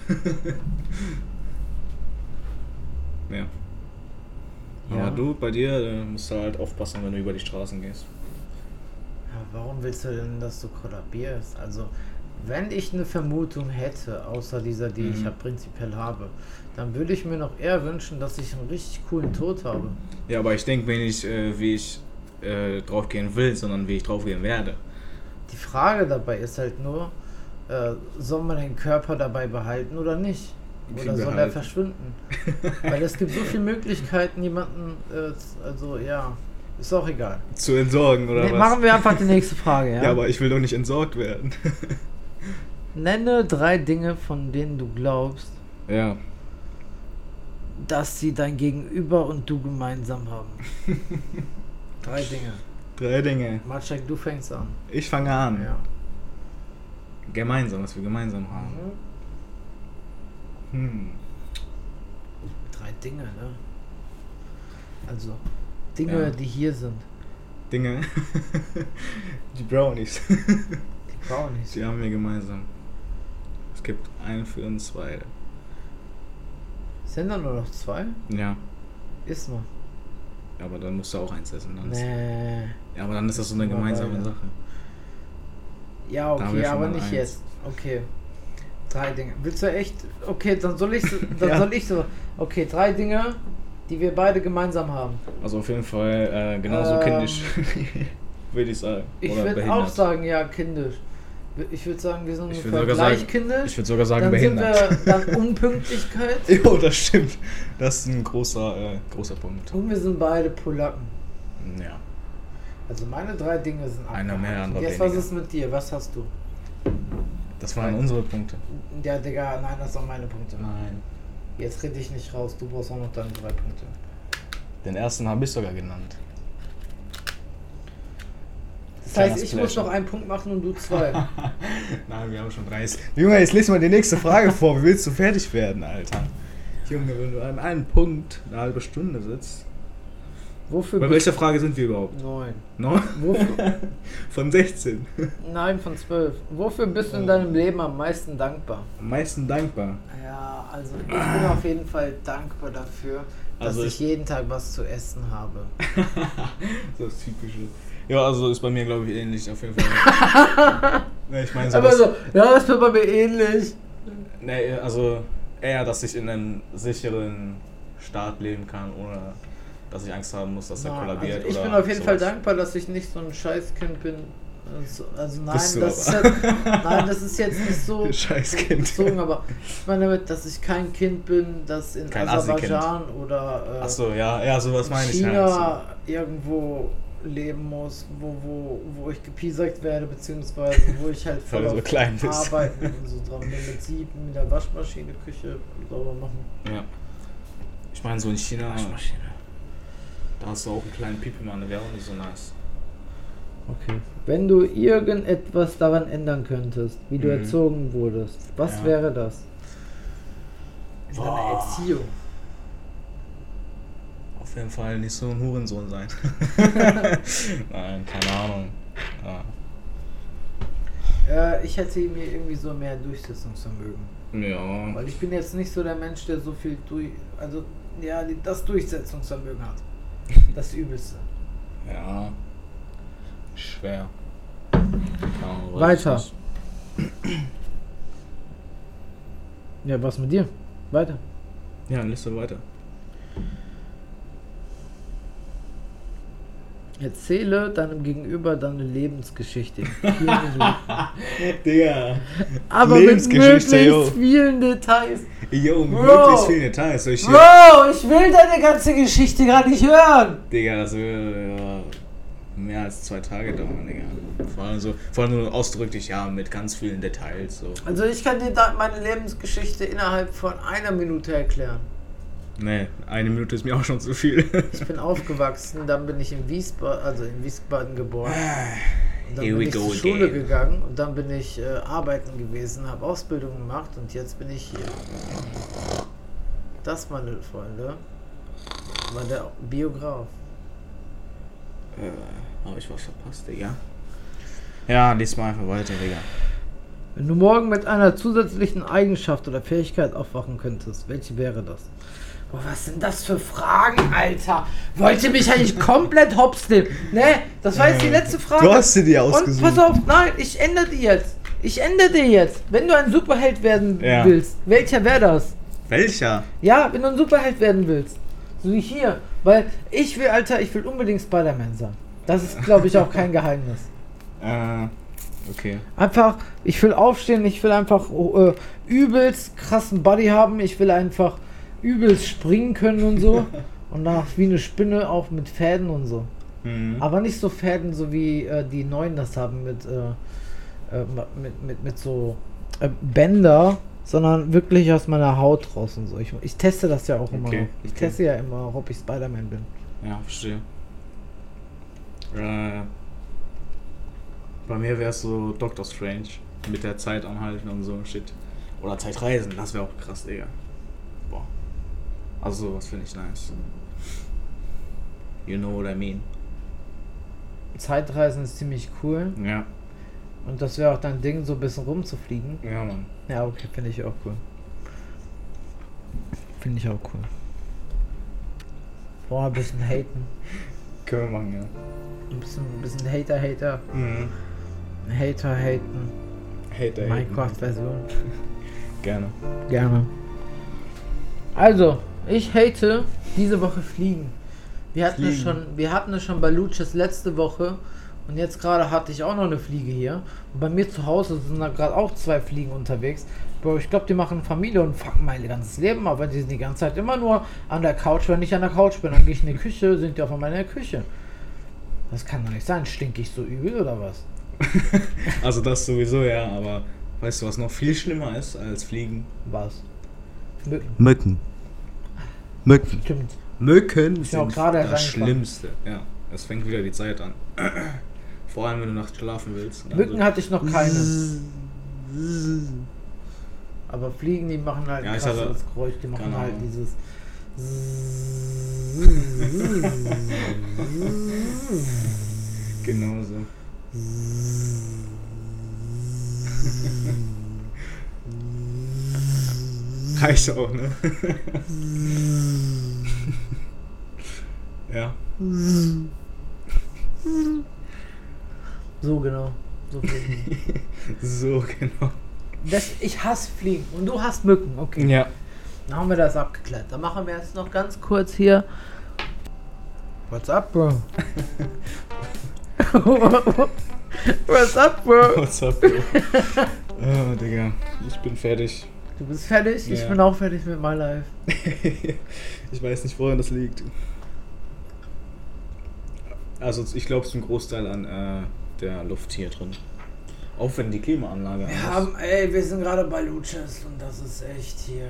Ja. Ja. Aber du, bei dir, äh, musst du halt aufpassen, wenn du über die Straßen gehst. Ja, warum willst du denn, dass du kollabierst? Also, wenn ich eine Vermutung hätte, außer dieser, die ich Mhm. ja prinzipiell habe, dann würde ich mir noch eher wünschen, dass ich einen richtig coolen Tod habe. Ja, aber ich denke mir nicht, äh, wie ich äh, draufgehen will, sondern wie ich draufgehen werde. Die Frage dabei ist halt nur, äh, soll man den Körper dabei behalten oder nicht? Wie Oder soll er behalten? verschwinden? Weil es gibt so viele Möglichkeiten, jemanden, äh, z- also ja, ist auch egal. Zu entsorgen, oder Nee, was? machen wir einfach die nächste Frage, ja? Ja, aber ich will doch nicht entsorgt werden. Nenne drei Dinge, von denen du glaubst, Ja. dass sie dein Gegenüber und du gemeinsam haben. Drei Dinge. Drei Dinge. Maciek, du fängst an. Ich fange an. Ja. Gemeinsam, was wir gemeinsam haben. Mhm. Hm. Drei Dinge, ne? Also, Dinge, Ja. die hier sind. Dinge. Die Brownies. Die Brownies. Die haben wir gemeinsam. Es gibt einen für uns beide. Sind da nur noch zwei? Ja. Ist mal. Aber dann musst du auch eins essen. Dann ist, Nee. ja, aber dann ist das so eine Immer gemeinsame beide. Sache. Ja, Da haben okay, wir schon aber mal nicht eins. jetzt. Okay. Drei Dinge. Willst du echt? Okay, dann soll ich dann Ja. soll ich so. Okay, drei Dinge, die wir beide gemeinsam haben. Also auf jeden Fall äh, genauso Ähm, kindisch, würde ich sagen. Ich Oder würde behindert. auch sagen, ja, kindisch. Ich würde sagen, wir sind Ich würd ungefähr sogar gleich sagen- kindisch. Ich würde sogar sagen Dann sind behindert. wir dann Unpünktlichkeit. Jo, das stimmt. Das ist ein großer, äh, großer Punkt. Und wir sind beide Polacken. Ja. Also meine drei Dinge sind Einer abgehakt. mehr, andere Und jetzt, was weniger. ist mit dir? Was hast du? Das waren unsere Punkte. Ja, Digga, nein, das sind meine Punkte. Nein. Jetzt rede ich nicht raus, du brauchst auch noch deine drei Punkte. Den ersten habe ich sogar genannt. Das Kleiner heißt, ich muss Splash. noch einen Punkt machen und du zwei. Nein, wir haben schon dreißig. Junge, jetzt lese mal die nächste Frage vor. Wie willst du fertig werden, Alter? Junge, wenn du an einem Punkt eine halbe Stunde sitzt. Wofür Bei bist welcher Frage sind wir überhaupt? du? Neun. No? Wofür? Von sechzehn. Nein, von zwölf. Wofür bist du in deinem Leben am meisten dankbar? Am meisten dankbar. Ja, also ich bin auf jeden Fall dankbar dafür, dass Also ich ich- jeden Tag was zu essen habe. So das Typische. Ja, also ist bei mir, glaube ich, ähnlich auf jeden Fall. Ne, ich meine Aber sowas. so, ja, das wird bei mir ähnlich. Nee, also eher, dass ich in einem sicheren Staat leben kann, ohne dass ich Angst haben muss, dass er Na, kollabiert. also ich oder bin auf jeden Fall sowas. dankbar, dass ich nicht so ein Scheißkind bin. Also, also nein, Bist du das ist aber. jetzt, nein, das ist jetzt nicht so Scheißkind. bezogen, aber ich meine damit, dass ich kein Kind bin, das in Kein Aserbaidschan oder äh, Achso, ja, ja, sowas meine ich China halt. irgendwo leben muss, wo, wo, wo ich gepiesackt werde, beziehungsweise wo ich halt Weil du so auf klein bist. arbeiten und so dran bin, mit sieben, mit der Waschmaschine, Küche sauber machen. Ja. Ich meine, so in China, da hast du auch einen kleinen Pipi-Mann, der wäre auch nicht so nice. Okay. Wenn du irgendetwas daran ändern könntest, wie du Mhm. erzogen wurdest, was Ja. wäre das? In deiner Boah. Erziehung. Auf jeden Fall nicht so ein Hurensohn sein. Nein, keine Ahnung. Ja. Äh, ich hätte mir irgendwie so mehr Durchsetzungsvermögen. Ja. Weil ich bin jetzt nicht so der Mensch, der so viel durch, also ja, die- das Durchsetzungsvermögen hat. Das Übelste. Ja. Schwer. Keine Ahnung, weiß Weiter. ich nicht. Ja, was mit dir? Weiter. Ja, dann liest du weiter. Erzähle deinem Gegenüber deine Lebensgeschichte. in vier Minuten. Digga. Aber mit Lebensgeschichte, yo. möglichst vielen Details. Jo, mit Bro. möglichst vielen Details. Soll ich hier- Bro, ich will deine ganze Geschichte gar nicht hören. Digga, das würde ja mehr als zwei Tage dauern, Digga. Vor allem so, vor allem nur ausdrücklich, ja, mit ganz vielen Details. So. Also ich kann dir da meine Lebensgeschichte innerhalb von einer Minute erklären. Nee, eine Minute ist mir auch schon zu viel. Ich bin aufgewachsen, dann bin ich in Wiesbaden, also in Wiesbaden geboren. Und dann Here bin we ich go zur Schule again. gegangen und dann bin ich äh, arbeiten gewesen, habe Ausbildung gemacht und jetzt bin ich hier. Das, meine Freunde, war der Biograf. Äh, habe ich was verpasst, Digga? Ja, lies mal einfach weiter, Digga. Wenn du morgen mit einer zusätzlichen Eigenschaft oder Fähigkeit aufwachen könntest, welche wäre das? Boah, was sind das für Fragen, Alter? Wollt ihr mich eigentlich komplett hops nehmen? Ne, das war jetzt die letzte Frage. Du hast sie dir Und ausgesucht. pass auf, nein, ich ändere die jetzt. Ich ändere die jetzt. Wenn du ein Superheld werden Ja. willst, welcher wäre das? Welcher? Ja, wenn du ein Superheld werden willst. So wie hier. Weil ich will, Alter, ich will unbedingt Spider-Man sein. Das ist, glaube ich, auch kein Geheimnis. Äh, okay. Einfach, ich will aufstehen, ich will einfach äh, übelst krassen Body haben, ich will einfach übelst springen können und so. Und danach wie eine Spinne auch mit Fäden und so. Mhm. Aber nicht so Fäden, so wie äh, die Neuen das haben mit, äh, äh, mit, mit, mit so äh, Bänder, sondern wirklich aus meiner Haut raus und so. Ich, ich teste das ja auch immer Okay, noch. Ich okay. teste ja immer, ob ich Spider-Man bin. Ja, verstehe. Äh, bei mir wäre es so Doctor Strange. Mit der Zeit anhalten und so Shit. Oder Zeitreisen, das wäre auch krass, Digga. Boah. Also sowas finde ich nice. You know what I mean. Zeitreisen ist ziemlich cool. Ja. Und das wäre auch dein Ding, so ein bisschen rumzufliegen. Ja, Mann. Ja, okay, finde ich auch cool. Finde ich auch cool. Boah, ein bisschen haten. Können wir machen, ja. Ein bisschen, ein bisschen Hater, Hater. Mhm. Hater, haten. Hater, Minecraft-Version. Gerne. Gerne. Also, Ich hate diese Woche Fliegen. Wir hatten, es Fliegen. schon, wir hatten es schon bei Luches letzte Woche und jetzt gerade hatte ich auch noch eine Fliege hier. Und bei mir zu Hause sind da gerade auch zwei Fliegen unterwegs. Bro, ich glaube, die machen Familie und fucken mein ganzes Leben, aber die sind die ganze Zeit immer nur an der Couch. Wenn ich an der Couch bin, dann gehe ich in die Küche, sind die auf einmal in der Küche. Das kann doch nicht sein. Stink ich so übel oder was? Also das sowieso, ja, aber weißt du, was noch viel schlimmer ist als Fliegen? Was? Mücken. Mücken. Mücken. Stimmt. Mücken Ist mir auch sind gerade erst das eingefallen. Schlimmste. Ja, es fängt wieder die Zeit an. Vor allem, wenn du nachts schlafen willst. Also Mücken hatte ich noch keine. Aber Fliegen, die machen halt Ja, ein ich hatte- krasses Geräusch. Die machen genau. halt dieses... Genauso. Reicht auch, ne? Ja. So genau. So Fliegen. So, genau. Das, ich hasse Fliegen und du hast Mücken. Okay. Ja. Dann haben wir das abgeklärt. Dann machen wir jetzt noch ganz kurz hier. What's up, bro? What's up, bro? What's up, bro? Oh, Digga. Ich bin fertig. Du bist fertig? Ich Ja. bin auch fertig mit my life. Ich weiß nicht, woran das liegt. Also, ich glaube, es ist ein Großteil an äh, der Luft hier drin. Auch wenn die Klimaanlage an Wir ist. haben, ey, wir sind gerade bei Luches und das ist echt hier.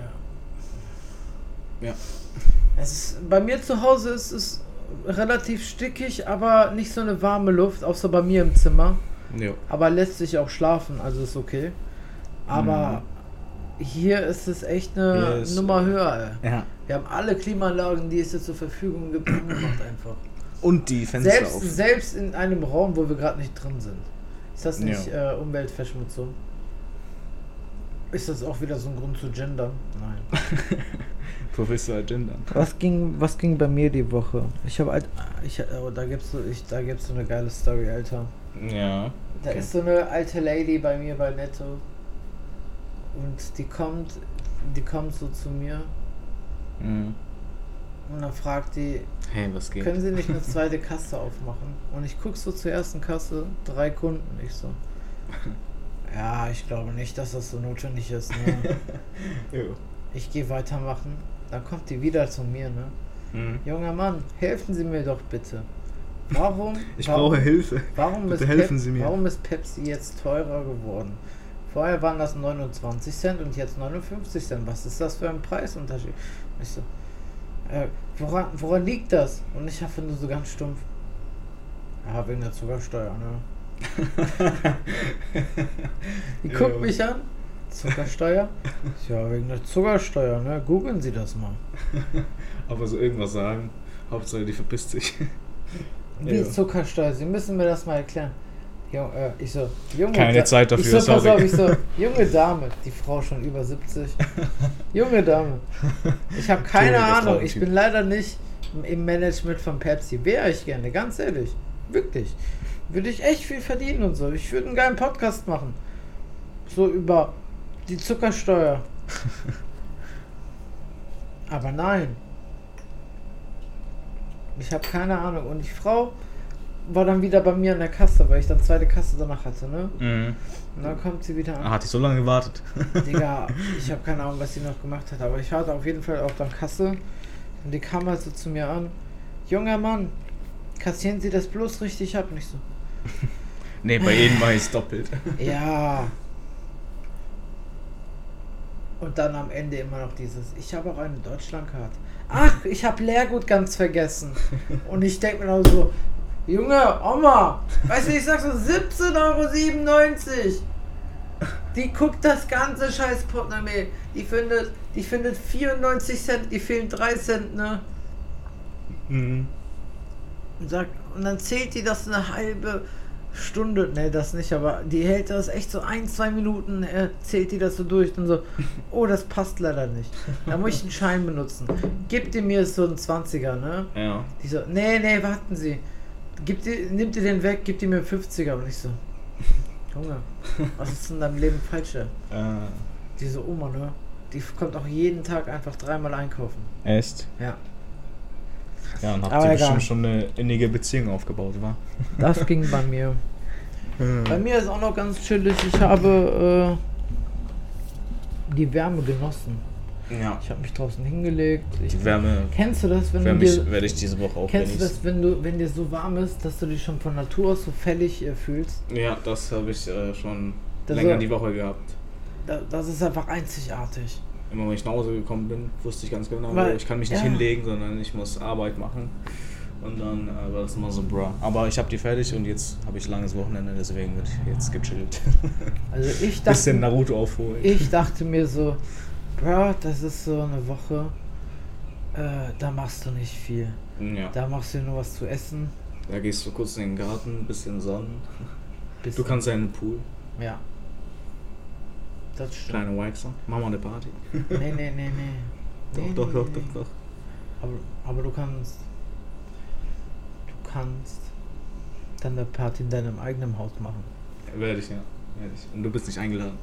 Ja. Es ist, bei mir zu Hause ist es relativ stickig, aber nicht so eine warme Luft, außer bei mir im Zimmer. Ja. Aber lässt sich auch schlafen, also ist okay. Aber hier ist es echt eine Hier ist- Nummer höher. Ey. Ja. Wir haben alle Klimaanlagen, die es jetzt zur Verfügung gibt, angemacht einfach. Und die Fenster Selbst, auf. selbst in einem Raum, wo wir gerade nicht drin sind. Ist das nicht äh, Umweltverschmutzung? Ist das auch wieder so ein Grund zu gendern? Nein. Professor Gendern. Was ging, was ging bei mir die Woche? Ich habe halt, ich, oh, da gibt's so, ich, da gibt's so eine geile Story, Alter. Ja. Da Okay. ist so eine alte Lady bei mir bei Netto und die kommt, die kommt so zu mir Mhm. und dann fragt die, Hey, was geht? können Sie nicht eine zweite Kasse aufmachen? Und ich guck so zur ersten Kasse, drei Kunden, ich so. Ja, ich glaube nicht, dass das so notwendig ist. Ne? Jo. Ich gehe weitermachen. Dann kommt die wieder zu mir, ne? Mhm. Junger Mann, helfen Sie mir doch bitte. Warum? Ich warum, brauche Hilfe. Warum Bitte ist helfen Pep- Sie mir. Warum ist Pepsi jetzt teurer geworden? Vorher waren das neunundzwanzig Cent und jetzt neunundfünfzig Cent. Was ist das für ein Preisunterschied? Ich so, äh, woran, woran liegt das? Und ich habe nur so ganz stumpf. Ja, wegen der Zuckersteuer, ne? Die Ja. guckt mich an. Zuckersteuer? Ja, wegen der Zuckersteuer, ne? Googeln Sie das mal. Aber so irgendwas sagen. Hauptsache, die verpisst sich. Wie Ja. Zuckersteuer? Sie müssen mir das mal erklären. Jo, äh, ich so, junge Keine Da- Zeit dafür, ich so, pass sorry. auf, ich so, junge Dame, die Frau schon über siebzig. Junge Dame. Ich habe keine Entschuldige, Ahnung, Frau, ich Typ. bin leider nicht im Management von Pepsi. Wäre ich gerne, ganz ehrlich. Wirklich. Würde ich echt viel verdienen und so. Ich würde einen geilen Podcast machen. So über die Zuckersteuer. Aber nein. Ich habe keine Ahnung. Und die Frau war dann wieder bei mir an der Kasse, weil ich dann zweite Kasse danach hatte, ne? Mhm. Und dann kommt sie wieder Ah, an. hat ich so lange gewartet. Digga, ich habe keine Ahnung, was sie noch gemacht hat, aber ich hatte auf jeden Fall auch dann Kasse. Und die kam halt so zu mir an. Junger Mann, kassieren Sie das bloß richtig ab? Und ich so, Nee, bei jedem war es doppelt. ja. Und dann am Ende immer noch dieses, ich habe auch eine Deutschlandcard. Ach, ich habe Leergut ganz vergessen. Und ich denke mir noch so, Junge, Oma, weißt du, ich sag so siebzehn Euro siebenundneunzig. Die guckt das ganze scheiß Portemonnaie. Die findet, die findet vierundneunzig Cent, die fehlen drei Cent, ne? Mhm. Und, sagt, und dann zählt die das eine halbe Stunde, ne, das nicht, aber die hält das echt so ein, zwei Minuten, äh, zählt die das so durch und so, oh, das passt leider nicht. Da muss ich einen Schein benutzen. Gibt ihr mir so einen zwanziger, ne? Ja. Die so, nee, nee, warten Sie. Gibt ihr, nimmt ihr den weg, gibt ihr mir einen fünfziger. Und ich so, Junge, was ist in deinem Leben falsch? Ey? Äh, Diese Oma, ne? die kommt auch jeden Tag einfach dreimal einkaufen. Echt? Ja. Ja, und habt Aber ihr egal. bestimmt schon eine innige Beziehung aufgebaut, wa? Das ging bei mir. Bei mir ist auch noch ganz chillig. Ich habe äh, die Wärme genossen. Ja. Ich habe mich draußen hingelegt. Ich, Die Wärme kennst du das, wenn du werde dir, ich, werd ich diese Woche auch kennst du genießen. das, wenn du, wenn dir so warm ist, dass du dich schon von Natur aus so fällig äh, fühlst? Ja, das habe ich äh, schon Das länger war- die Woche gehabt. Da, das ist einfach einzigartig. Immer wenn ich nach Hause gekommen bin, wusste ich ganz genau, Weil- ich kann mich nicht ja. hinlegen, sondern ich muss Arbeit machen. Und dann äh, war das immer so, bruh. Aber ich habe die fertig und jetzt habe ich langes Wochenende, deswegen wird jetzt gechillt. Also ich Bisschen dachte, Naruto aufholen. ich dachte mir so, Bro, das ist so eine Woche, äh, da machst du nicht viel. Ja, Da machst du nur was zu essen. da gehst du kurz in den Garten, bisschen Sonnen. Bisschen, Du kannst ja in den Pool. Ja. Das stimmt. Kleine Waxer. Machen wir eine Party. Nee, nee, nee, nee. Doch, Nee, doch, nee, doch, nee. doch, doch. Aber, aber du kannst. Du kannst dann eine Party in deinem eigenen Haus machen. Werde ich, ja. Werde ich. Und du bist nicht eingeladen.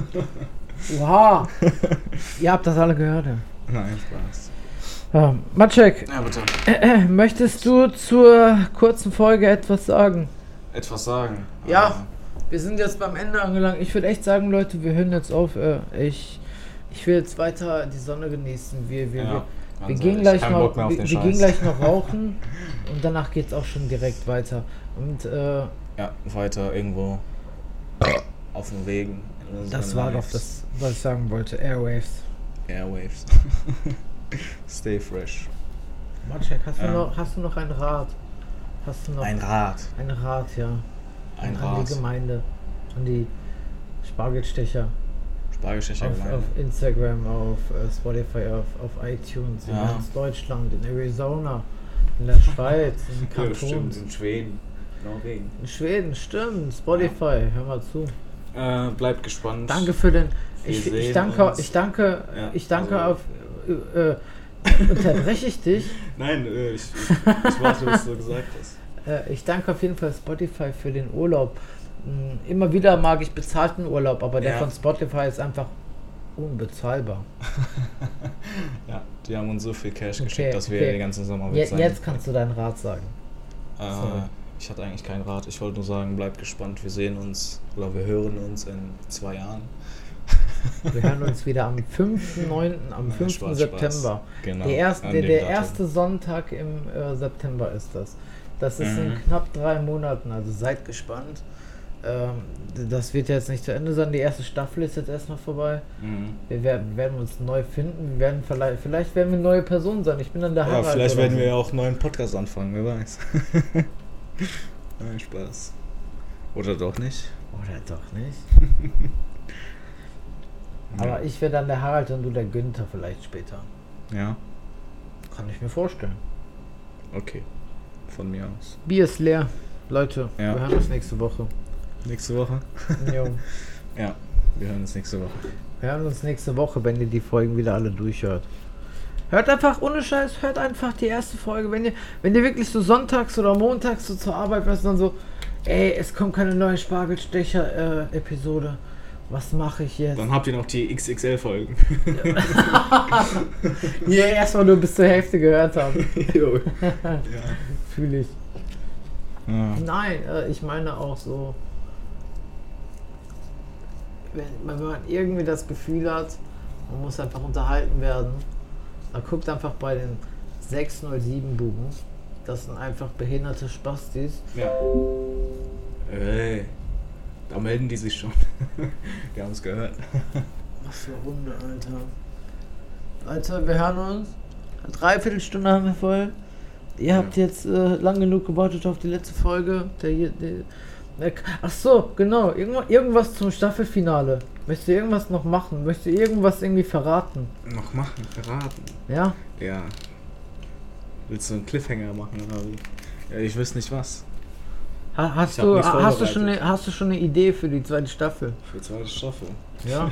Oha! Ihr habt das alle gehört, ja. Nein, Spaß. Ja, Maciek, Ja, bitte. äh, möchtest du zur kurzen Folge etwas sagen? Etwas sagen. Ja. Wir sind jetzt beim Ende angelangt. Ich würde echt sagen, Leute, wir hören jetzt auf. Äh, ich, ich will jetzt weiter die Sonne genießen. Wir, wir, Ja, wir, ganz wir, gehen ehrlich, gleich kein noch, Bock mehr auf wir, den wir gehen Scheiß. gleich noch rauchen und danach geht es auch schon direkt weiter. Und äh, Ja, weiter irgendwo auf dem Wegen. in unseren das war doch Lives. das, was ich sagen wollte. Airwaves. Airwaves. Stay fresh. Maciek, hast, du Ja. noch, hast du noch ein Rad? Hast du noch Ein Rad. ein Rad, ja. Ein an Rad. die Gemeinde, an die Spargelstecher. Spargelstecher Auf, Gemeinde. auf Instagram, auf äh, Spotify, auf, auf iTunes, in Ja. ganz Deutschland, in Arizona, in der Schweiz, in Ja, Kanton, stimmt, in Schweden. Norwegen. in Schweden, stimmt, Spotify, hör mal zu. Äh, bleibt gespannt. Danke für den, Wir ich, ich sehen danke, uns. ich danke, Ja, ich danke also- auf, äh, äh, unterbreche ich dich, Nein, äh, ich, ich, ich warte, was du gesagt hast. äh, ich danke auf jeden Fall Spotify für den Urlaub. Mm, Immer wieder mag ich bezahlten Urlaub, aber der Ja. von Spotify ist einfach unbezahlbar. Ja, die haben uns so viel Cash Okay, geschickt, dass wir okay. den ganzen Sommer weg Jetzt, sein. jetzt kannst du deinen Rat sagen. sorry. Äh, ich hatte eigentlich keinen Rat. Ich wollte nur sagen, bleibt gespannt. Wir sehen uns oder wir hören uns in zwei Jahren. Wir hören uns wieder am fünften neunten am Ja, fünften Spaß, September. Spaß. Genau. Der, erste, an der, dem der Datum. erste Sonntag im äh, September ist das. Das ist in Mhm. knapp drei Monaten, also seid gespannt. Ähm, das wird jetzt nicht zu Ende sein. Die erste Staffel ist jetzt erstmal vorbei. Mhm. Wir werden, werden uns neu finden. Wir werden vielleicht, vielleicht werden wir neue Personen sein. Ich bin dann der Ja, Harald vielleicht oder werden so. wir ja auch einen neuen Podcast anfangen, wer weiß. Nein, Spaß. Oder doch nicht. Oder doch nicht. Ja. Aber ich werde dann der Harald und du der Günther vielleicht später. Ja, Kann ich mir vorstellen. okay. Von mir aus. Bier ist leer. Leute, Ja. wir hören uns nächste Woche. Nächste Woche? Jo. Ja, wir hören uns nächste Woche. Wir hören uns nächste Woche, wenn ihr die Folgen wieder alle durchhört. Hört einfach, ohne Scheiß, hört einfach die erste Folge. Wenn ihr, wenn ihr wirklich so sonntags oder montags so zur Arbeit weißt, dann so, ey, es kommt keine neue Spargelstecher-Episode. Was mache ich jetzt? Dann habt ihr noch die X X L-Folgen. Ja, erstmal nur bis zur Hälfte gehört haben. Jo. ja. Fühle ich. Ja. Nein, äh, ich meine auch so, wenn, wenn man irgendwie das Gefühl hat, man muss einfach unterhalten werden, dann guckt einfach bei den sechs null sieben Buben. Das sind einfach behinderte Spastis. Ja. Ey, da melden die sich schon. Die haben es gehört. Was für eine Runde, Alter. Alter, wir hören uns. Eine Dreiviertelstunde haben wir voll. Ihr habt Ja. jetzt äh, lang genug gewartet auf die letzte Folge. Der, hier- der, der, ach so, genau. Irgendwas, irgendwas zum Staffelfinale. Möchtest du irgendwas noch machen? Möchtest du irgendwas irgendwie verraten? Noch machen, verraten. Ja? Ja. Willst du einen Cliffhanger machen oder wie? Ja, ich weiß nicht was. Ha, hast, Ich hab du, nichts hast, du schon vorbereitet. eine, hast du schon eine Idee für die zweite Staffel? Für die zweite Staffel. Ja?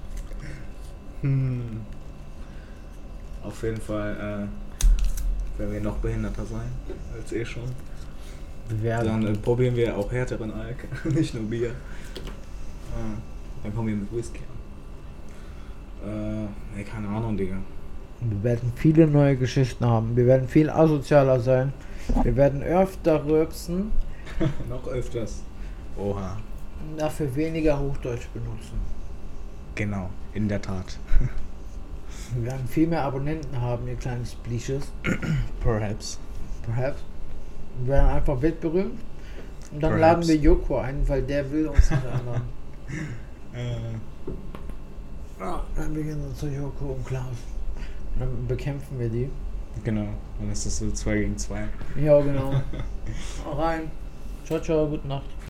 Hm. Auf jeden Fall äh, werden wir noch behinderter sein als eh schon. Wir werden. Dann äh, probieren wir auch härteren Alk, nicht nur Bier. Ah, dann kommen wir mit Whisky Äh, nee, keine Ahnung, Digga. Wir werden viele neue Geschichten haben. Wir werden viel asozialer sein. Wir werden öfter rülpsen. Noch öfters. Oha. Und dafür weniger Hochdeutsch benutzen. Genau, in der Tat. Wir werden viel mehr Abonnenten haben, ihr kleinen Spleashes. Perhaps. Perhaps. Wir werden einfach weltberühmt. Und dann Perhaps. laden wir Joko ein, weil der will uns nicht einladen. Äh, Ja, dann beginnen wir zu Joko und Klaus. Und dann bekämpfen wir die. genau, dann ist das so zwei gegen zwei. Ja, genau. Hau rein. Ciao, ciao, gute Nacht.